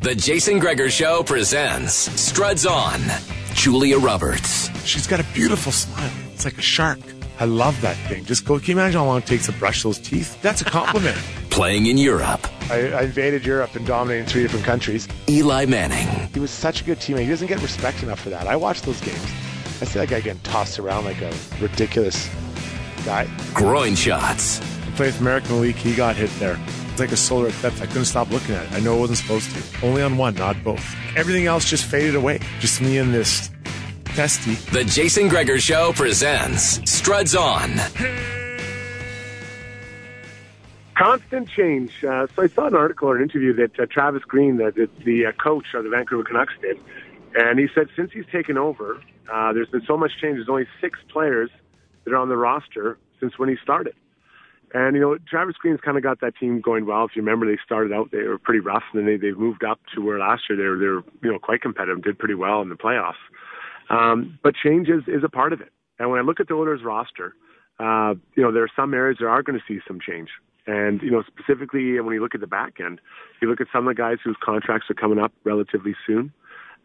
The Jason Gregor Show presents Struds On. Julia Roberts. She's got a beautiful smile. It's like a shark. I love that thing. Can you imagine how long it takes to brush those teeth? That's a compliment. Playing in Europe. I invaded Europe and dominated 3 different countries. Eli Manning. He was such a good teammate. He doesn't get respect enough for that. I watch those games. I see that guy getting tossed around like a ridiculous guy. Groin shots. I played with American League. He got hit there. It's like a solar eclipse. I couldn't stop looking at it. I know I wasn't supposed to. Only on one, not both. Everything else just faded away. Just me and this testy. The Jason Gregor Show presents Struds On. Constant change. So I saw an article or an interview that Travis Green, the coach of the Vancouver Canucks, did. And he said since he's taken over, there's been so much change. There's only 6 players that are on the roster since when he started. And, Travis Green's kind of got that team going well. If you remember, they started out, they were pretty rough, and then they've moved up to where last year they were quite competitive, did pretty well in the playoffs. But change is a part of it. And when I look at the Oilers roster, there are some areas that are going to see some change. And, specifically when you look at the back end, you look at some of the guys whose contracts are coming up relatively soon,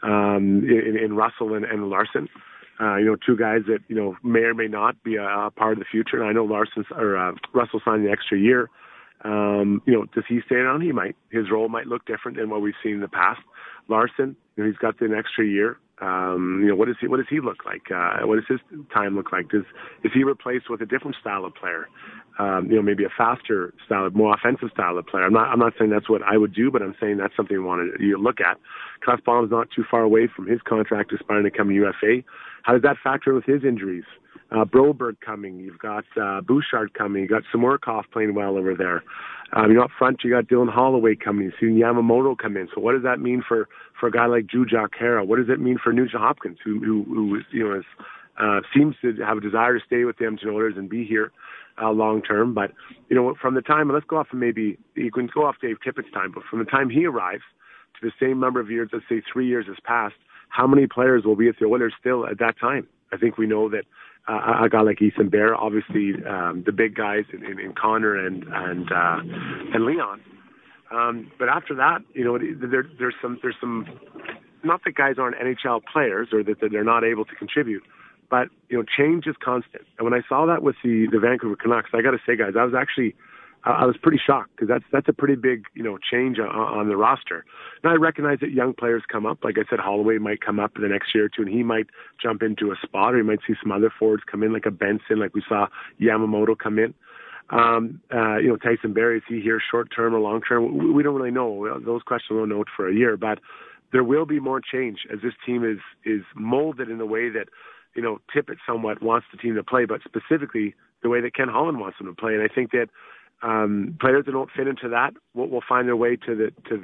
in Russell and Larson. 2 guys that, may or may not be a part of the future. And I know Russell signed the extra year. Does he stay around? He might. His role might look different than what we've seen in the past. Larson, he's got an extra year. What does he look like? What does his time look like? Is he replaced with a different style of player? Maybe a faster style, more offensive style of player. I'm not saying that's what I would do, but I'm saying that's something you look at. Klefbom's not too far away from his contract aspiring to become a UFA. How does that factor in with his injuries? Broberg coming. You've got Bouchard coming. You got Samorkov playing well over there. Up front, you got Dylan Holloway coming. You've seen Yamamoto come in. So what does that mean for a guy like Jujhar Khaira? What does it mean for Nugent Hopkins, who seems to have a desire to stay with the Edmonton Oilers and be here long term? But from the time, let's go off of maybe you can go off Dave Tippett's time, but from the time he arrives to the same number of years, let's say 3 years has passed, how many players will be at the Oilers still at that time? I think we know that a guy like Ethan Bear, obviously the big guys in Connor and Leon. But after that, there's some. Not that guys aren't NHL players or that they're not able to contribute, but change is constant. And when I saw that with the Vancouver Canucks, I got to say, guys, I was pretty shocked because that's a pretty big change on the roster. Now I recognize that young players come up. Like I said, Holloway might come up in the next year or two, and he might jump into a spot, or you might see some other forwards come in, like a Benson, like we saw Yamamoto come in. Tyson Barrie, is he here short term or long term? We don't really know. Those questions we'll know for a year, but there will be more change as this team is molded in the way that Tippett somewhat wants the team to play, but specifically the way that Ken Holland wants them to play. And I think that players that don't fit into that will find their way to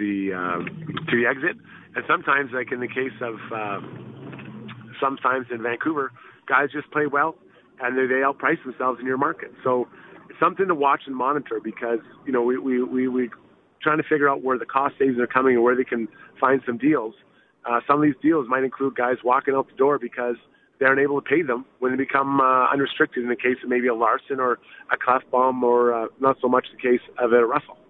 the exit. And sometimes, like in the case of sometimes in Vancouver, guys just play well and they outprice themselves in your market. So it's something to watch and monitor because we trying to figure out where the cost savings are coming and where they can find some deals. Some of these deals might include guys walking out the door because they aren't able to pay them when they become unrestricted, in the case of maybe a Larson or a Klefbom or not so much the case of a Russell.